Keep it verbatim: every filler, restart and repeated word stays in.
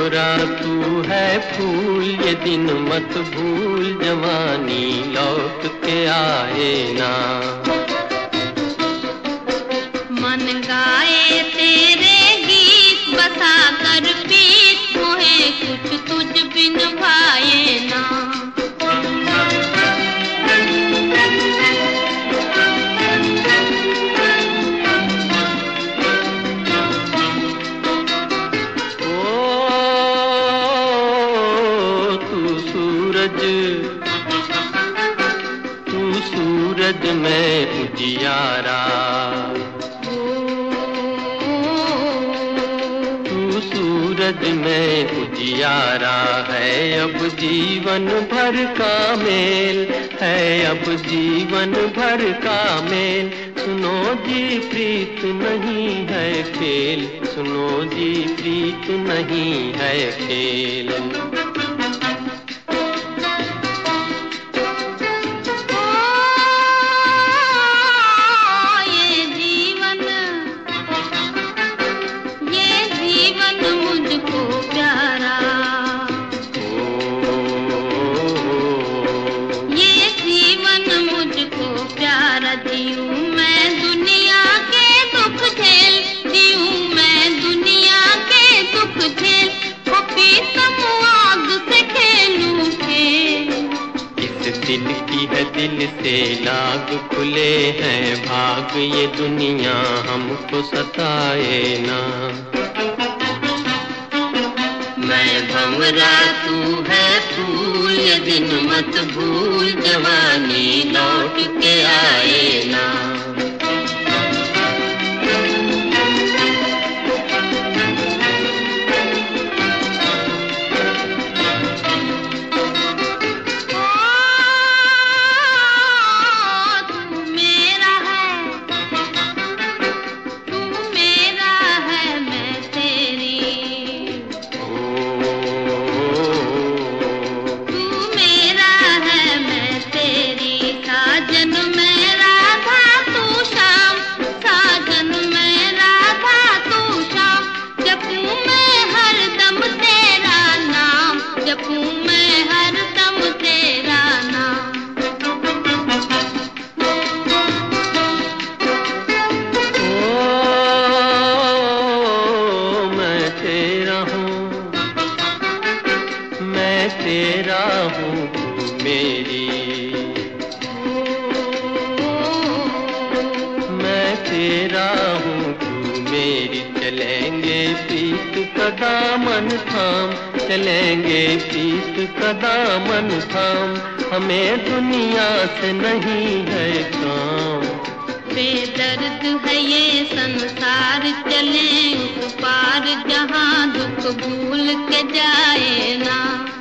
भंवरा तू है फूल, ये दिन मत भूल, जवानी लौट के आए ना। मन गाए तेरे गीत, बसा कर पीत, मोहे कुछ तुझ बिन भाए ना। तू सूरज में उजियारा, तू सूरज में उजियारा है, अब जीवन भर का मेल है, अब जीवन भर का मेल। सुनो जी प्रीत नहीं है खेल, सुनो जी प्रीत नहीं है खेल। जीऊं मैं दुनिया के दुख झेल, जीऊं मैं दुनिया के दुख झेल, कभी तम आग से खेलूं खेल। इस दिल की है दिल से लाग, खुले हैं भाग, ये दुनिया हमको सताए ना। मैं भंवरा तू है फूल, ये दिन मत भूल, जवानी लौट के आए ना। तेरा हूँ तू मेरी, मैं तेरा हूँ तू मेरी। चलेंगे प्रीत का दामन थाम, चलेंगे प्रीत का दामन थाम, हमें दुनिया से नहीं है काम। बेदर्द है ये संसार, चले उस पार जहाँ दुख भूल के जाए ना।